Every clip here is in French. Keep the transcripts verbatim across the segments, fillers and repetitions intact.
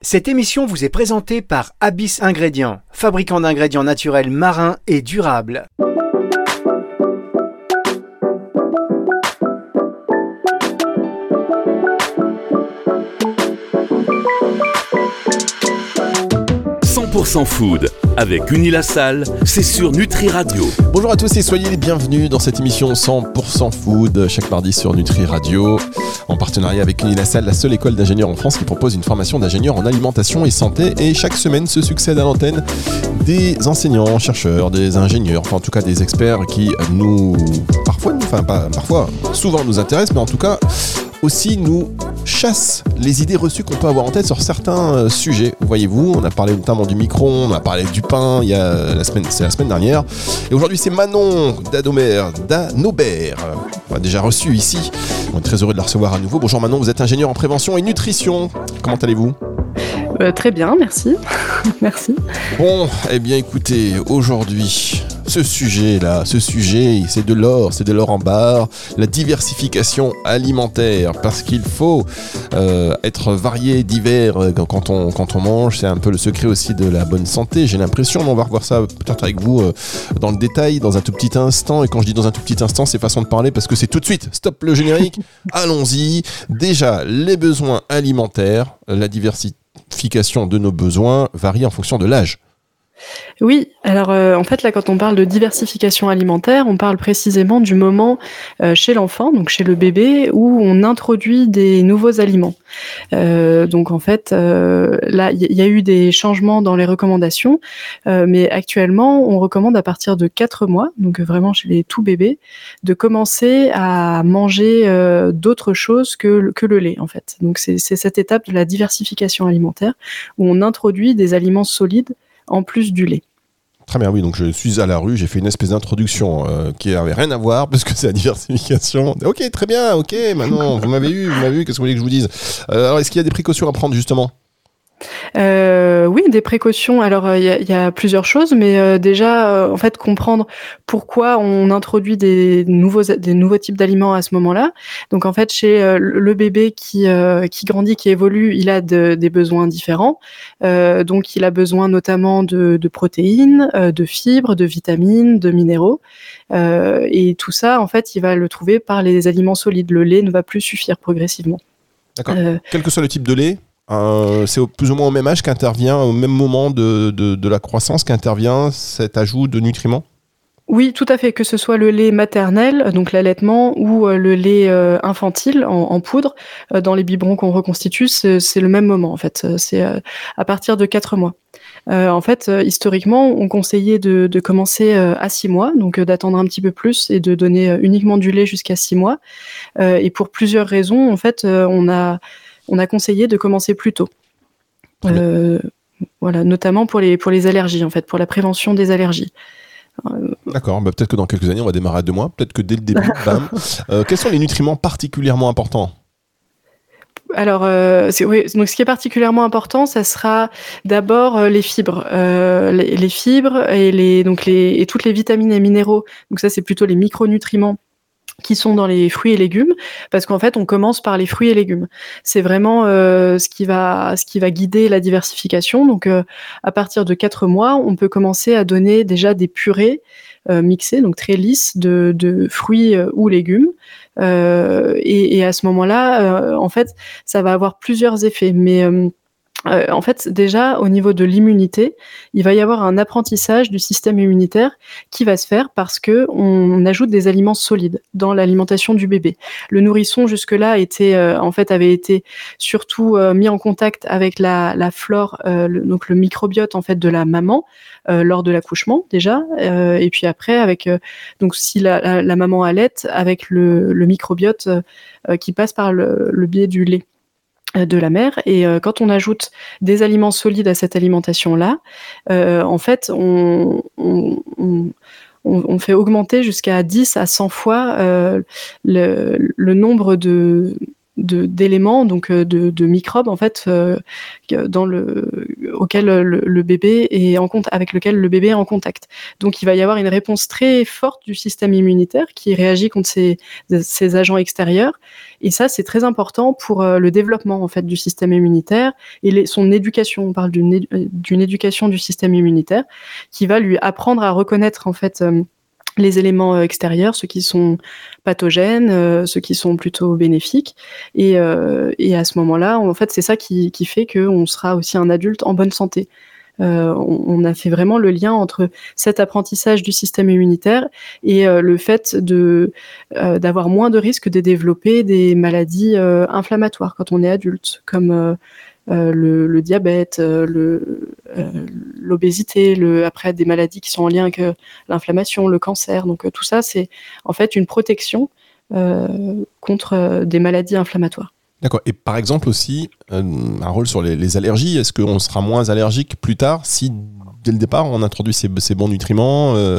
Cette émission vous est présentée par Abyss Ingrédients, fabricant d'ingrédients naturels marins et durables. cent pour cent food avec Unilassal, c'est sur Nutri Radio. Bonjour à tous et soyez les bienvenus dans cette émission cent pour cent food chaque mardi sur Nutri Radio en partenariat avec Unilassal, la seule école d'ingénieurs en France qui propose une formation d'ingénieur en alimentation et santé, et chaque semaine se succèdent à l'antenne des enseignants, chercheurs, des ingénieurs, enfin en tout cas des experts qui nous parfois, enfin pas parfois, souvent nous intéressent, mais en tout cas aussi nous chasse les idées reçues qu'on peut avoir en tête sur certains euh, sujets. Voyez-vous, on a parlé notamment du micro-ondes, on a parlé du pain, il y a la semaine, c'est la semaine dernière. Et aujourd'hui, c'est Manon d'Adomère, d'Anobert. On a déjà reçu ici. On est très heureux de la recevoir à nouveau. Bonjour Manon, vous êtes ingénieur en prévention et nutrition. Comment allez-vous ? Euh, très bien, merci. Merci. Bon, eh bien écoutez, aujourd'hui, ce sujet-là, ce sujet, c'est de l'or, c'est de l'or en barre, la diversification alimentaire, parce qu'il faut euh, être varié, divers quand on, quand on mange, c'est un peu le secret aussi de la bonne santé, j'ai l'impression, mais on va revoir ça peut-être avec vous euh, dans le détail, dans un tout petit instant, et quand je dis dans un tout petit instant, c'est façon de parler, parce que c'est tout de suite, stop le générique, allons-y. Déjà, les besoins alimentaires, la diversification de nos besoins varie en fonction de l'âge. Oui, alors euh, en fait là quand on parle de diversification alimentaire, on parle précisément du moment euh, chez l'enfant, donc chez le bébé, où on introduit des nouveaux aliments. Euh, donc en fait euh, là il y, y a eu des changements dans les recommandations, euh, mais actuellement on recommande à partir de quatre mois, donc vraiment chez les tout bébés, de commencer à manger euh, d'autres choses que, que le lait en fait. Donc c'est, c'est cette étape de la diversification alimentaire où on introduit des aliments solides en plus du lait. Très bien, oui, donc je suis à la rue, j'ai fait une espèce d'introduction euh, qui avait rien à voir, parce que c'est la diversification. Ok, très bien, ok, maintenant, vous m'avez eu, vous m'avez eu, qu'est-ce que vous voulez que je vous dise ? euh, Alors, est-ce qu'il y a des précautions à prendre, justement ? Euh, oui, des précautions. Alors, il euh, y, y a plusieurs choses, mais euh, déjà, euh, en fait, comprendre pourquoi on introduit des nouveaux des nouveaux types d'aliments à ce moment-là. Donc, en fait, chez euh, le bébé qui euh, qui grandit, qui évolue, il a de, des besoins différents. Euh, donc, il a besoin notamment de, de protéines, euh, de fibres, de vitamines, de minéraux. Euh, et tout ça, en fait, il va le trouver par les aliments solides. Le lait ne va plus suffire progressivement. D'accord. Euh, Quel que soit le type de lait. Euh, c'est au, plus ou moins au même âge qu'intervient, au même moment de, de, de la croissance qu'intervient cet ajout de nutriments ? Oui, tout à fait, que ce soit le lait maternel, donc l'allaitement, ou euh, le lait euh, infantile en, en poudre, euh, dans les biberons qu'on reconstitue, c'est, c'est le même moment en fait, c'est euh, à partir de quatre mois. Euh, en fait, euh, historiquement, on conseillait de, de commencer euh, à six mois, donc euh, d'attendre un petit peu plus et de donner euh, uniquement du lait jusqu'à six mois. Euh, et pour plusieurs raisons, en fait, euh, on a on a conseillé de commencer plus tôt. Euh, voilà, notamment pour les, pour les allergies, en fait, pour la prévention des allergies. Euh... D'accord, bah peut-être que dans quelques années, on va démarrer à deux mois, peut-être que dès le début, bam. Euh, quels sont les nutriments particulièrement importants ? Alors, euh, c'est, oui, donc ce qui est particulièrement important, ça sera d'abord euh, les fibres, euh, les, les fibres et les donc les et toutes les vitamines et minéraux. Donc ça, c'est plutôt les micronutriments qui sont dans les fruits et légumes, parce qu'en fait, on commence par les fruits et légumes. C'est vraiment euh, ce qui va ce qui va guider la diversification. Donc, euh, à partir de quatre mois, on peut commencer à donner déjà des purées euh, mixées, donc très lisses, de, de fruits euh, ou légumes. Euh, et, et à ce moment-là, euh, en fait, ça va avoir plusieurs effets. Mais euh, Euh, en fait, déjà, au niveau de l'immunité, il va y avoir un apprentissage du système immunitaire qui va se faire parce que on ajoute des aliments solides dans l'alimentation du bébé. Le nourrisson, jusque-là, était, euh, en fait, avait été surtout euh, mis en contact avec la, la flore, euh, le, donc le microbiote, en fait, de la maman, euh, lors de l'accouchement, déjà, euh, et puis après, avec, euh, donc, si la, la, la maman allaite, avec le, le microbiote euh, qui passe par le, le biais du lait de la mère. Et euh, quand on ajoute des aliments solides à cette alimentation-là, euh, en fait, on, on, on, on fait augmenter jusqu'à dix à cent fois euh, le, le nombre de de, d'éléments, donc de, de microbes en fait, euh, dans le, auquel le, le bébé est en contact, avec lequel le bébé est en contact. Donc il va y avoir une réponse très forte du système immunitaire qui réagit contre ces, ces agents extérieurs. Et ça, c'est très important pour euh, le développement en fait du système immunitaire et les, son éducation. On parle d'une, d'une éducation du système immunitaire qui va lui apprendre à reconnaître en fait euh, les éléments extérieurs, ceux qui sont pathogènes, euh, ceux qui sont plutôt bénéfiques. Et, euh, et à ce moment-là, en fait, c'est ça qui, qui fait qu'on sera aussi un adulte en bonne santé. Euh, on, on a fait vraiment le lien entre cet apprentissage du système immunitaire et euh, le fait de, euh, d'avoir moins de risques de développer des maladies euh, inflammatoires quand on est adulte, comme euh, euh, le, le diabète, euh, le, euh, l'obésité, le, après des maladies qui sont en lien avec euh, l'inflammation, le cancer. Donc euh, tout ça, c'est en fait une protection euh, contre euh, des maladies inflammatoires. D'accord. Et par exemple aussi, euh, un rôle sur les, les allergies. Est-ce qu'on sera moins allergique plus tard si, dès le départ, on introduit ces, ces bons nutriments euh,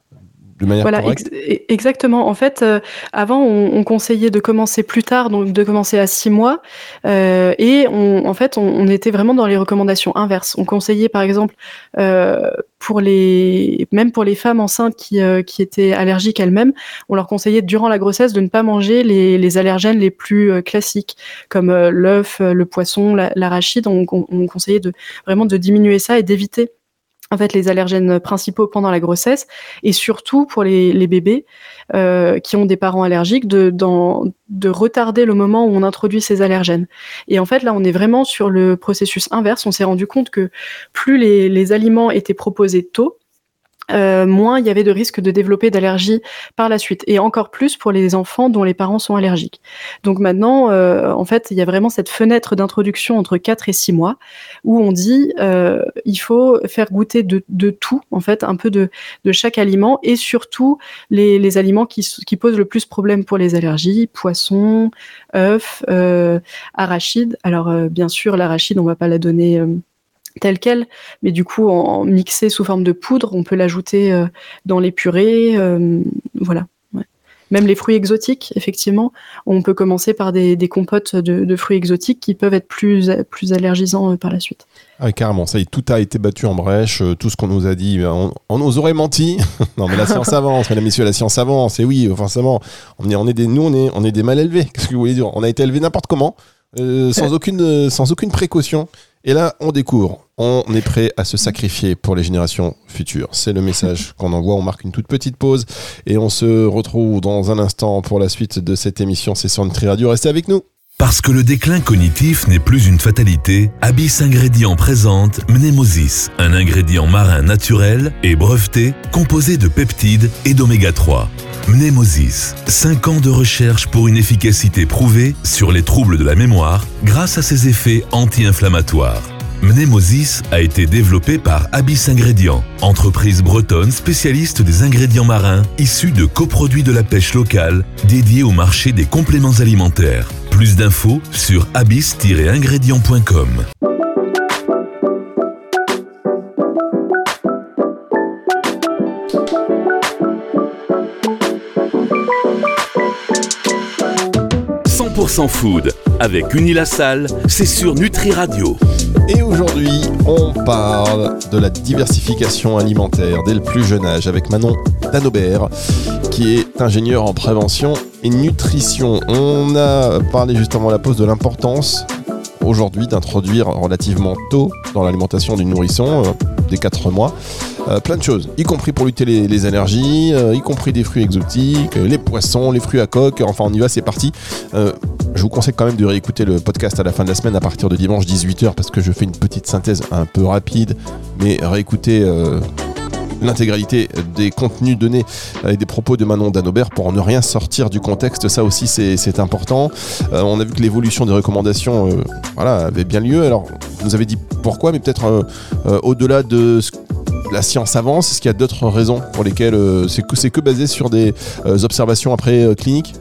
de manière voilà, correcte ? ex- exactement. En fait, euh, avant, on, on conseillait de commencer plus tard, donc de commencer à six mois. Euh, et on, en fait, on, on était vraiment dans les recommandations inverses. On conseillait, par exemple, euh, pour les, même pour les femmes enceintes qui, euh, qui étaient allergiques elles-mêmes, on leur conseillait durant la grossesse de ne pas manger les, les allergènes les plus euh, classiques, comme euh, l'œuf, le poisson, la, l'arachide. On, on, on conseillait de, vraiment de diminuer ça et d'éviter en fait les allergènes principaux pendant la grossesse, et surtout pour les, les bébés euh, qui ont des parents allergiques, de, dans, de retarder le moment où on introduit ces allergènes. Et en fait là on est vraiment sur le processus inverse. On s'est rendu compte que plus les, les aliments étaient proposés tôt, Euh, moins il y avait de risque de développer d'allergies par la suite, et encore plus pour les enfants dont les parents sont allergiques. Donc maintenant, euh, en fait, il y a vraiment cette fenêtre d'introduction entre quatre et six mois où on dit euh, il faut faire goûter de, de tout, en fait, un peu de, de chaque aliment, et surtout les, les aliments qui, qui posent le plus problème pour les allergies, poisson, œufs, euh, arachides. Alors euh, bien sûr, l'arachide, on va pas la donner euh, telle quelle, mais du coup, en, en mixé sous forme de poudre, on peut l'ajouter euh, dans les purées, euh, voilà. Ouais. Même les fruits exotiques, effectivement, on peut commencer par des, des compotes de, de fruits exotiques qui peuvent être plus, plus allergisants euh, par la suite. Ah, carrément, ça y est, tout a été battu en brèche, euh, tout ce qu'on nous a dit, on, on nous aurait menti. Non, mais la science avance, mesdames et messieurs, la science avance, et oui, forcément, on est, on est des, nous, on est, on est des mal élevés. Qu'est-ce que vous voulez dire ? On a été élevés n'importe comment, euh, sans, aucune, euh, sans aucune précaution. Et là, on découvre, on est prêt à se sacrifier pour les générations futures. C'est le message qu'on envoie. On marque une toute petite pause et on se retrouve dans un instant pour la suite de cette émission. C'est sur Nutri Radio. Restez avec nous. Parce que le déclin cognitif n'est plus une fatalité, Abyss Ingrédients présente Mnemosis, un ingrédient marin naturel et breveté composé de peptides et d'oméga trois. Mnemosis, cinq ans de recherche pour une efficacité prouvée sur les troubles de la mémoire grâce à ses effets anti-inflammatoires. Mnemosis a été développé par Abyss Ingrédients, entreprise bretonne spécialiste des ingrédients marins issus de coproduits de la pêche locale dédiés au marché des compléments alimentaires. Plus d'infos sur abyss tiret ingrédients point com. cent pour cent food avec Unilassal, c'est sur Nutri Radio. Et aujourd'hui, on parle de la diversification alimentaire dès le plus jeune âge avec Manon Danobert, qui est ingénieure en prévention et nutrition. On a parlé juste avant la pause de l'importance aujourd'hui d'introduire relativement tôt dans l'alimentation du nourrisson, euh, dès quatre mois, euh, plein de choses, y compris pour lutter les, les allergies, euh, y compris des fruits exotiques, euh, les poissons, les fruits à coque, enfin on y va, c'est parti. Euh, je vous conseille quand même de réécouter le podcast à la fin de la semaine à partir de dimanche dix-huit heures parce que je fais une petite synthèse un peu rapide, mais réécoutez euh, l'intégralité des contenus donnés et des propos de Manon Danobert pour ne rien sortir du contexte. Ça aussi c'est, c'est important. Euh, on a vu que l'évolution des recommandations euh, voilà, avait bien lieu. Alors vous nous avez dit pourquoi, mais peut-être euh, euh, au-delà de ce la science avance, est-ce qu'il y a d'autres raisons pour lesquelles euh, c'est, que, c'est que basé sur des euh, observations après euh, cliniques ?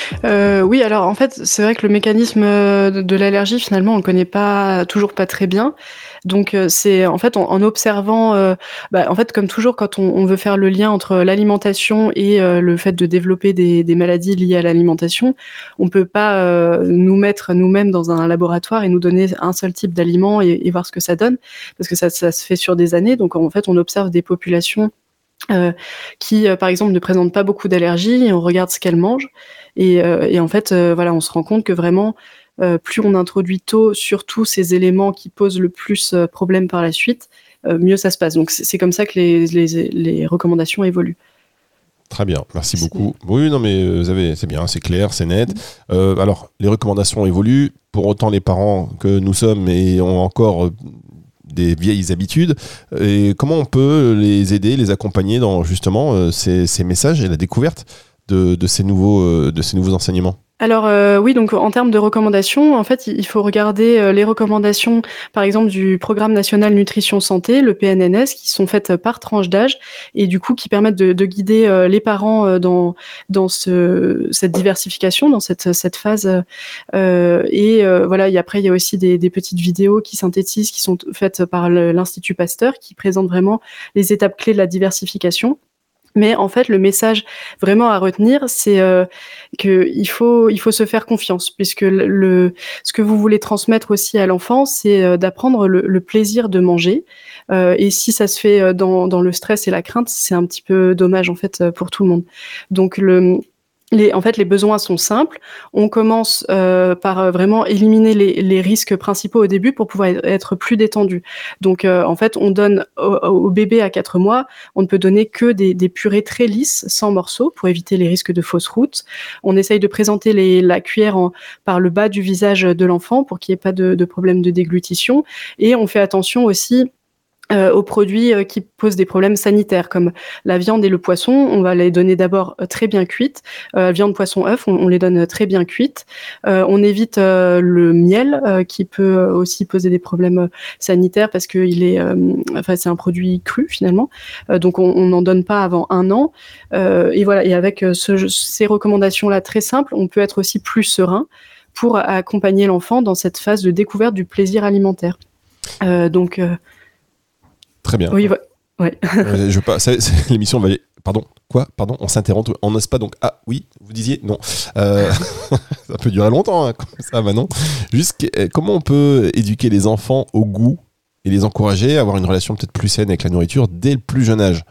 Euh, oui, alors en fait, c'est vrai que le mécanisme de, de l'allergie, finalement, on le connaît pas, toujours pas très bien. Donc euh, c'est en fait en, en observant, euh, bah, en fait comme toujours quand on, on veut faire le lien entre l'alimentation et euh, le fait de développer des, des maladies liées à l'alimentation, on peut pas euh, nous mettre nous-mêmes dans un laboratoire et nous donner un seul type d'aliment et, et voir ce que ça donne, parce que ça, ça se fait sur des années. Donc en fait, on observe des populations Euh, qui, euh, par exemple, ne présentent pas beaucoup d'allergies, et on regarde ce qu'elles mangent. Et, euh, et en fait, euh, voilà, on se rend compte que vraiment, euh, plus on introduit tôt, surtout ces éléments qui posent le plus euh, problème par la suite, euh, mieux ça se passe. Donc c'est, c'est comme ça que les, les, les recommandations évoluent. Très bien, merci beaucoup. Oui, non, mais vous avez, c'est bien, c'est clair, c'est net. Euh, alors, les recommandations évoluent. Pour autant, les parents que nous sommes et ont encore des vieilles habitudes, et comment on peut les aider, les accompagner dans justement euh, ces, ces messages et la découverte de, de, ces, nouveaux, euh, de ces nouveaux enseignements? Alors euh, oui, donc en termes de recommandations, en fait, il faut regarder euh, les recommandations, par exemple, du Programme national nutrition santé, le P N N S, qui sont faites par tranche d'âge et du coup qui permettent de, de guider euh, les parents euh, dans dans ce, cette diversification, dans cette cette phase. Euh, et euh, voilà, et après il y a aussi des, des petites vidéos qui synthétisent, qui sont faites par le, l'Institut Pasteur, qui présentent vraiment les étapes clés de la diversification. Mais en fait, le message vraiment à retenir, c'est euh, que il faut il faut se faire confiance, puisque le, le ce que vous voulez transmettre aussi à l'enfant, c'est euh, d'apprendre le, le plaisir de manger. Euh, et si ça se fait dans dans le stress et la crainte, c'est un petit peu dommage en fait pour tout le monde. Donc le Les, en fait, les besoins sont simples. On commence euh, par vraiment éliminer les, les risques principaux au début pour pouvoir être plus détendu. Donc, euh, en fait, on donne au, au bébé à quatre mois, on ne peut donner que des, des purées très lisses, sans morceaux, pour éviter les risques de fausses routes. On essaye de présenter les, la cuillère en, par le bas du visage de l'enfant pour qu'il n'y ait pas de, de problème de déglutition. Et on fait attention aussi Euh, aux produits euh, qui posent des problèmes sanitaires, comme la viande et le poisson. On va les donner d'abord euh, très bien cuites. Euh, viande, poisson, œufs, on, on les donne très bien cuites. Euh, on évite euh, le miel, euh, qui peut aussi poser des problèmes sanitaires parce que il est, euh, enfin, c'est un produit cru finalement. Euh, donc on n'en donne pas avant un an. Euh, et voilà. Et avec ce, ces recommandations-là très simples, on peut être aussi plus serein pour accompagner l'enfant dans cette phase de découverte du plaisir alimentaire. Euh, donc euh, Très bien. Oui, ouais. euh, je pas, ça, ça, l'émission va aller. Pardon, quoi Pardon, on s'interrompt, on n'ose pas donc. Ah oui, vous disiez non. Euh, ça peut durer longtemps, hein, comme ça, maintenant. Juste, comment on peut éduquer les enfants au goût et les encourager à avoir une relation peut-être plus saine avec la nourriture dès le plus jeune âge?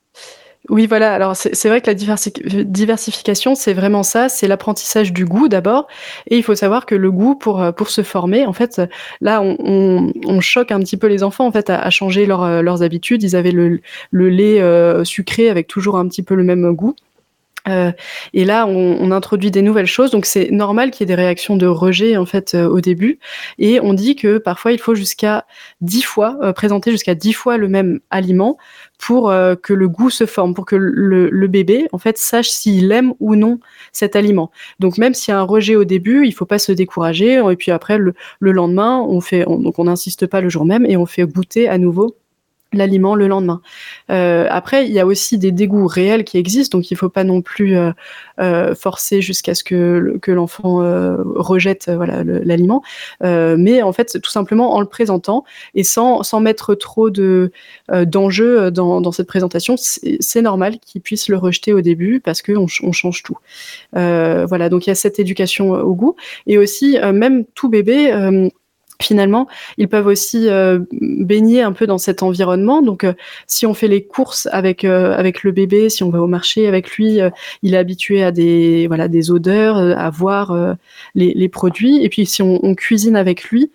Oui, voilà. Alors, c'est, c'est vrai que la diversi- diversification, c'est vraiment ça. C'est l'apprentissage du goût d'abord. Et il faut savoir que le goût, pour, pour se former, en fait, là, on, on, on choque un petit peu les enfants, en fait, à, à changer leur, leurs habitudes. Ils avaient le, le lait euh, sucré avec toujours un petit peu le même goût. Euh, et là, on, on introduit des nouvelles choses, donc c'est normal qu'il y ait des réactions de rejet en fait euh, au début. Et on dit que parfois il faut jusqu'à dix fois euh, présenter jusqu'à dix fois le même aliment pour euh, que le goût se forme, pour que le, le bébé en fait sache s'il aime ou non cet aliment. Donc même s'il y a un rejet au début, il faut pas se décourager. Et puis après le, le lendemain, on fait, on, donc on n'insiste pas le jour même et on fait goûter à nouveau l'aliment le lendemain. Euh, après, il y a aussi des dégoûts réels qui existent, donc il faut pas non plus euh, euh, forcer jusqu'à ce que, que l'enfant euh, rejette euh, voilà, le, l'aliment. Euh, mais en fait, tout simplement en le présentant et sans, sans mettre trop de, euh, d'enjeux dans, dans cette présentation, c'est, c'est normal qu'il puisse le rejeter au début parce qu'on on change tout. Euh, voilà, donc il y a cette éducation au goût. Et aussi, euh, même tout bébé... Euh, Finalement, ils peuvent aussi euh, baigner un peu dans cet environnement. Donc, euh, si on fait les courses avec euh, avec le bébé, si on va au marché avec lui, euh, il est habitué à des voilà des odeurs, euh, à voir euh, les, les produits. Et puis, si on, on cuisine avec lui,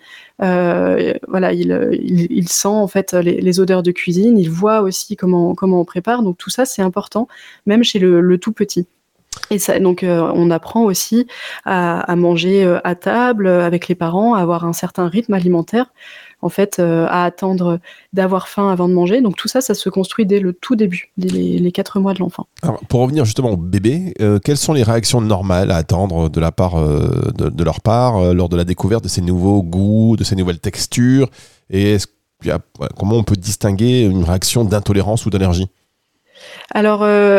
euh, voilà, il, il il sent en fait les, les odeurs de cuisine. Il voit aussi comment comment on prépare. Donc, tout ça, c'est important, même chez le, le tout petit. Et ça, donc, euh, on apprend aussi à, à manger euh, à table euh, avec les parents, à avoir un certain rythme alimentaire, en fait, euh, à attendre d'avoir faim avant de manger. Donc, tout ça, ça se construit dès le tout début, dès les, les quatre mois de l'enfant. Alors, pour revenir justement au bébé, euh, quelles sont les réactions normales à attendre de la part euh, de, de leur part euh, lors de la découverte de ces nouveaux goûts, de ces nouvelles textures, et est-ce qu'il y a, comment on peut distinguer une réaction d'intolérance ou d'allergie? Alors, euh,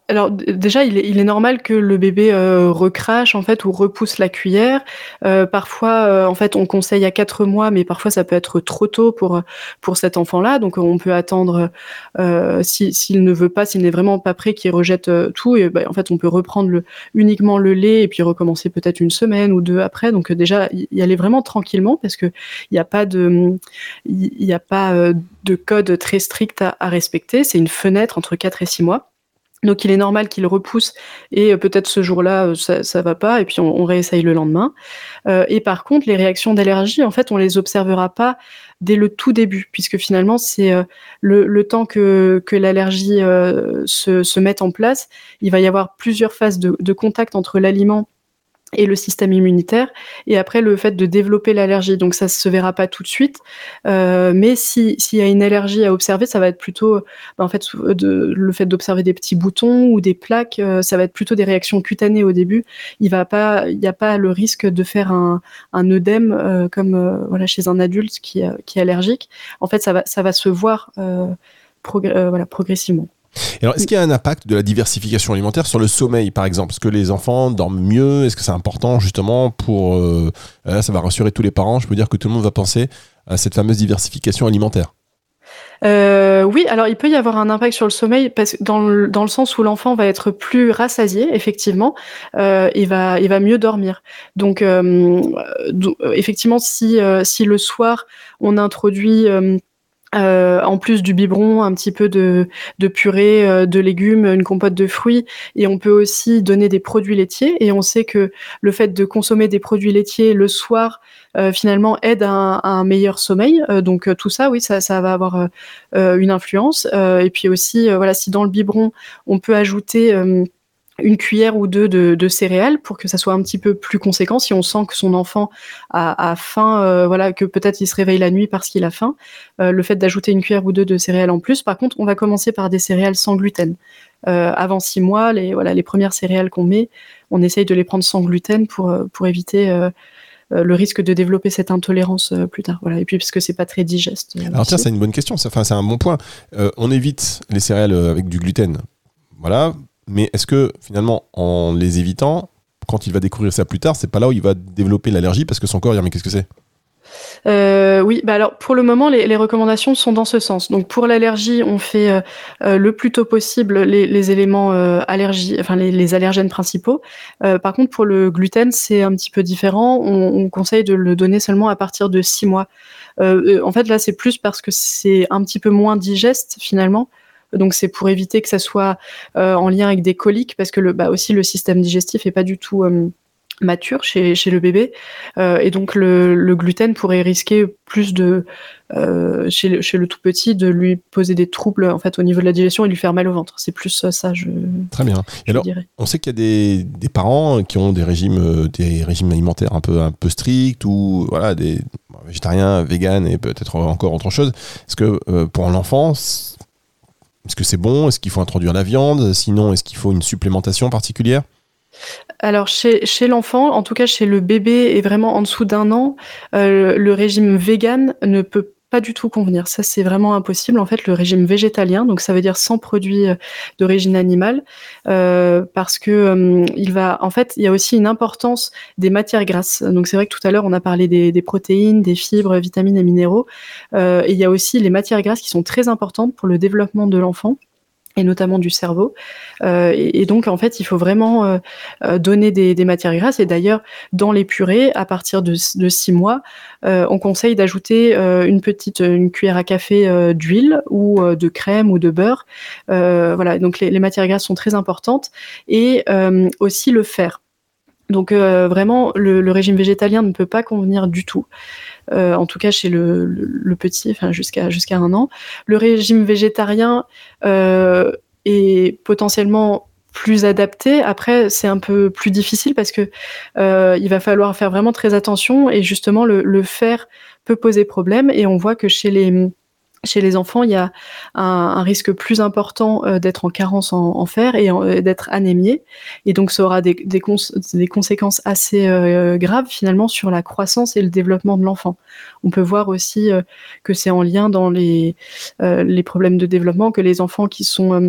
Alors d- déjà, il est, il est normal que le bébé euh, recrache en fait ou repousse la cuillère. Euh, parfois, euh, en fait, on conseille à quatre mois, mais parfois ça peut être trop tôt pour pour cet enfant-là. Donc, on peut attendre euh, si, s'il ne veut pas, s'il n'est vraiment pas prêt, qu'il rejette euh, tout. Et ben, en fait, on peut reprendre le, uniquement le lait et puis recommencer peut-être une semaine ou deux après. Donc, euh, déjà, y, y aller vraiment tranquillement parce que il n'y a pas de il y, y a pas euh, de code très strict à, à respecter. C'est une fenêtre entre quatre et six mois. Donc il est normal qu'il repousse et euh, peut-être ce jour-là euh, ça ça va pas et puis on, on réessaye le lendemain. Euh, et par contre les réactions d'allergie en fait on les observera pas dès le tout début puisque finalement c'est euh, le, le temps que que l'allergie euh, se se mette en place, il va y avoir plusieurs phases de, de contact entre l'aliment et le système immunitaire, et après le fait de développer l'allergie. Donc ça se verra pas tout de suite, euh, mais si s'il y a une allergie à observer, ça va être plutôt, bah, en fait, de, le fait d'observer des petits boutons ou des plaques, euh, ça va être plutôt des réactions cutanées au début. Il va pas, il n'y a pas le risque de faire un, un œdème euh, comme euh, voilà chez un adulte qui, qui est allergique. En fait, ça va, ça va se voir euh, progr- euh, voilà, progressivement. Et alors, est-ce qu'il y a un impact de la diversification alimentaire sur le sommeil, par exemple? Est-ce que les enfants dorment mieux? Est-ce que c'est important, justement, pour... Euh, là, ça va rassurer tous les parents. Je peux dire que tout le monde va penser à cette fameuse diversification alimentaire. Euh, oui, alors il peut y avoir un impact sur le sommeil parce que dans le, dans le sens où l'enfant va être plus rassasié, effectivement, euh, il va il va mieux dormir. Donc euh, do- effectivement, si euh, si le soir on introduit euh, Euh, en plus du biberon, un petit peu de, de purée, euh, de légumes, une compote de fruits, et on peut aussi donner des produits laitiers. Et on sait que le fait de consommer des produits laitiers le soir, euh, finalement, aide à un, à un meilleur sommeil. Euh, donc euh, tout ça, oui, ça, ça va avoir euh, euh, une influence. Euh, et puis aussi, euh, voilà, si dans le biberon on peut ajouter euh, une cuillère ou deux de, de céréales pour que ça soit un petit peu plus conséquent. Si on sent que son enfant a, a faim, euh, voilà, que peut-être il se réveille la nuit parce qu'il a faim, euh, le fait d'ajouter une cuillère ou deux de céréales en plus. Par contre, on va commencer par des céréales sans gluten. Euh, avant six mois, les, voilà, les premières céréales qu'on met, on essaye de les prendre sans gluten pour, pour éviter euh, le risque de développer cette intolérance euh, plus tard. Voilà. Et puis parce que c'est pas très digeste. Euh, Alors tiens, c'est une bonne question. Enfin, c'est un bon point. Euh, on évite les céréales avec du gluten. Voilà. Mais est-ce que finalement, en les évitant, quand il va découvrir ça plus tard, c'est pas là où il va développer l'allergie parce que son corps, il dit mais qu'est-ce que c'est? Euh, oui, bah alors pour le moment, les, les recommandations sont dans ce sens. Donc pour l'allergie, on fait euh, euh, le plus tôt possible les, les éléments euh, allergie, enfin les, les allergènes principaux. Euh, par contre, pour le gluten, c'est un petit peu différent. On, on conseille de le donner seulement à partir de six mois. Euh, en fait, là, c'est plus parce que c'est un petit peu moins digeste finalement. Donc c'est pour éviter que ça soit euh, en lien avec des coliques, parce que le, bah, aussi le système digestif est pas du tout euh, mature chez, chez le bébé, euh, et donc le, le gluten pourrait risquer plus de euh, chez, le, chez le tout petit de lui poser des troubles en fait au niveau de la digestion et lui faire mal au ventre. C'est plus ça, je. Très bien. Et je alors, dirais. On sait qu'il y a des, des parents qui ont des régimes, des régimes alimentaires un peu un peu stricts ou voilà des végétariens, véganes et peut-être encore autre chose. Est-ce que euh, pour l'enfant est-ce que c'est bon? Est-ce qu'il faut introduire la viande? Sinon, est-ce qu'il faut une supplémentation particulière? Alors chez, chez l'enfant, en tout cas chez le bébé et vraiment en dessous d'un an, euh, le régime vegan ne peut pas du tout convenir. Ça, c'est vraiment impossible. En fait, le régime végétalien, donc ça veut dire sans produits d'origine animale, euh, parce que euh, il va, en fait, il y a aussi une importance des matières grasses. Donc c'est vrai que tout à l'heure, on a parlé des, des protéines, des fibres, vitamines et minéraux. Euh, et il y a aussi les matières grasses qui sont très importantes pour le développement de l'enfant, et notamment du cerveau. Euh, et, et donc, en fait, il faut vraiment euh, donner des, des matières grasses. Et d'ailleurs, dans les purées, à partir de, de six mois, euh, on conseille d'ajouter euh, une petite une cuillère à café euh, d'huile ou euh, de crème ou de beurre. Euh, voilà, donc les, les matières grasses sont très importantes. Et euh, aussi le fer. Donc euh, vraiment, le, le régime végétalien ne peut pas convenir du tout. Euh, en tout cas chez le, le, le petit, enfin jusqu'à jusqu'à un an. Le régime végétarien euh, est potentiellement plus adapté. Après, c'est un peu plus difficile parce que euh, il va falloir faire vraiment très attention, et justement le, le fer peut poser problème. Et on voit que chez les Chez les enfants, il y a un, un risque plus important euh, d'être en carence en, en fer et, en, et d'être anémié. Et donc, ça aura des, des, cons- des conséquences assez euh, graves, finalement, sur la croissance et le développement de l'enfant. On peut voir aussi euh, que c'est en lien dans les, euh, les problèmes de développement, que les enfants qui sont... Euh,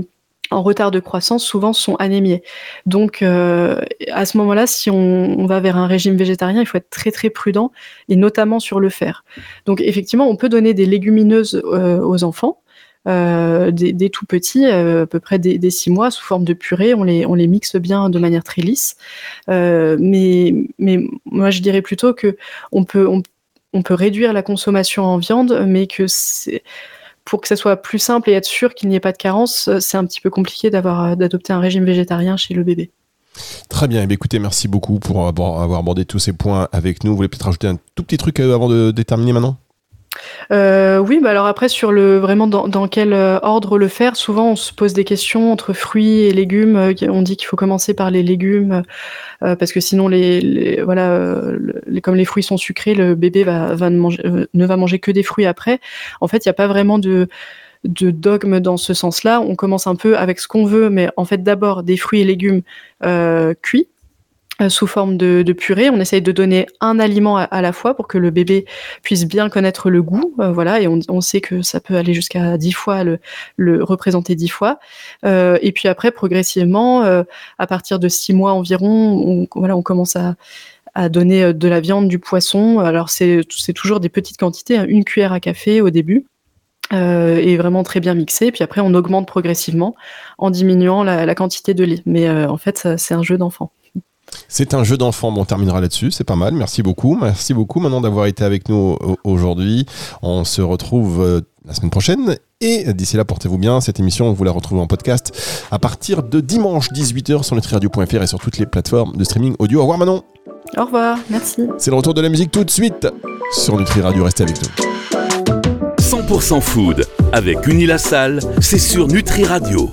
en retard de croissance, souvent sont anémiés. Donc, euh, à ce moment-là, si on, on va vers un régime végétarien, il faut être très très prudent, et notamment sur le fer. Donc, effectivement, on peut donner des légumineuses euh, aux enfants, euh, des, des tout petits, euh, à peu près des, des six mois, sous forme de purée. On les, on les mixe bien de manière très lisse. Euh, mais, mais moi, je dirais plutôt que on peut, on, on peut réduire la consommation en viande, mais que c'est pour que ça soit plus simple et être sûr qu'il n'y ait pas de carence, c'est un petit peu compliqué d'avoir, d'adopter un régime végétarien chez le bébé. Très bien, eh bien, écoutez, merci beaucoup pour avoir abordé tous ces points avec nous. Vous voulez peut-être rajouter un tout petit truc avant de déterminer maintenant ? Euh, oui, bah alors après sur le vraiment dans, dans quel ordre le faire, souvent on se pose des questions entre fruits et légumes. On dit qu'il faut commencer par les légumes euh, parce que sinon les, les voilà euh, les, comme les fruits sont sucrés, le bébé va, va ne, manger, euh, ne va manger que des fruits après. En fait, il n'y a pas vraiment de de dogme dans ce sens-là. On commence un peu avec ce qu'on veut, mais en fait d'abord des fruits et légumes euh, cuits sous forme de, de purée. On essaye de donner un aliment à, à la fois pour que le bébé puisse bien connaître le goût, euh, voilà, et on, on sait que ça peut aller jusqu'à dix fois, le, le représenter dix fois. Euh, et puis après, progressivement, euh, à partir de six mois environ, on, voilà, on commence à, à donner de la viande, du poisson. Alors c'est, c'est toujours des petites quantités, hein, une cuillère à café au début. Euh, et vraiment très bien mixé. Puis après, on augmente progressivement en diminuant la, la quantité de lait. Mais euh, en fait, ça, c'est un jeu d'enfant. C'est un jeu d'enfant, bon, on terminera là-dessus, c'est pas mal, merci beaucoup. Merci beaucoup maintenant d'avoir été avec nous aujourd'hui. On se retrouve la semaine prochaine et d'ici là, portez-vous bien. Cette émission, vous la retrouvez en podcast à partir de dimanche dix-huit heures sur nutri radio point f r et sur toutes les plateformes de streaming audio. Au revoir Manon. Au revoir, merci. C'est le retour de la musique tout de suite sur Nutri Radio, restez avec nous. cent pour cent food avec Unilassal, c'est sur Nutri Radio.